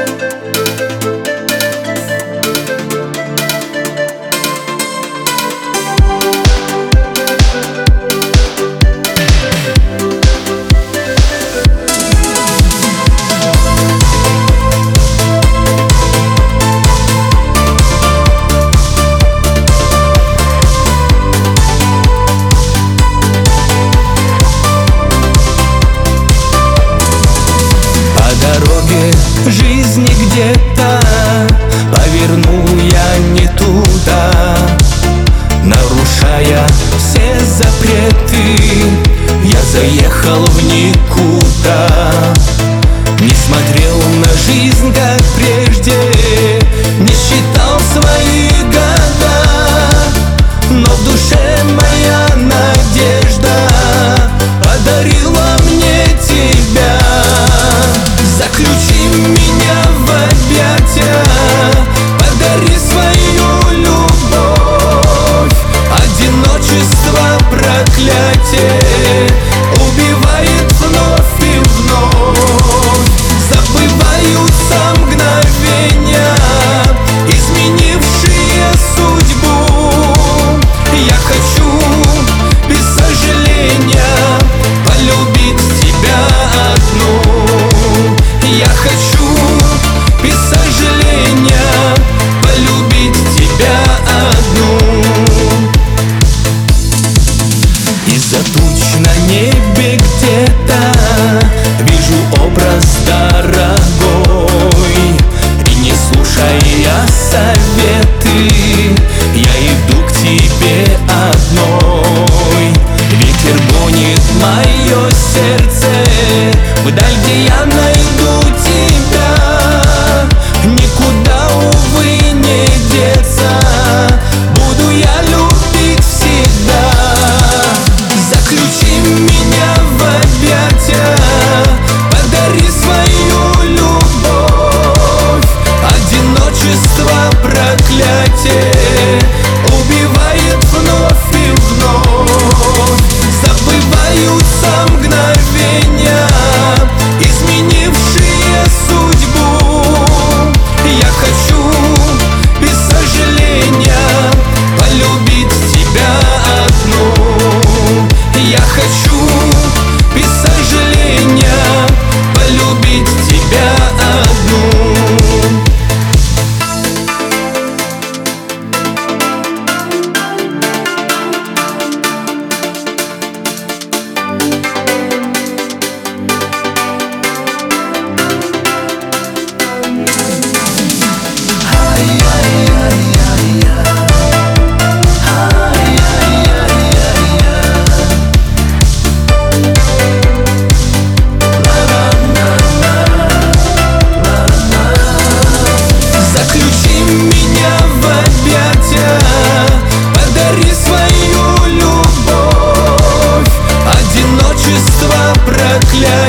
Жизни где-то повернул я не туда, нарушая все запреты, я заехал в никуда. Не смотрел на жизнь как прежде, не считал свои года, но в душе моя надежда подарила мне тебя. Заключи меня в объятия, подари свою любовь. Одиночество проклятие убивает вновь и вновь. Забываются мгновения, изменившие судьбу. Я хочу без сожаления полюбить тебя одну. Я хочу без сожаления полюбить тебя одну. Из-за туч на небе где-то вижу образ дорогой, и не слушая советы, я иду к тебе одной. Ветер гонит мое сердце вдаль, где я найду тебя. Никуда, увы, не деться, буду я любить всегда. Заключи меня в объятия, подари свою любовь. Одиночество проклятие убивает вновь и вновь. Забываются мгновения, изменившие судьбу. Я хочу без сожаления полюбить тебя одну. Я хочу без сожаления полюбить тебя одну. Подари свою любовь. Одиночество проклятие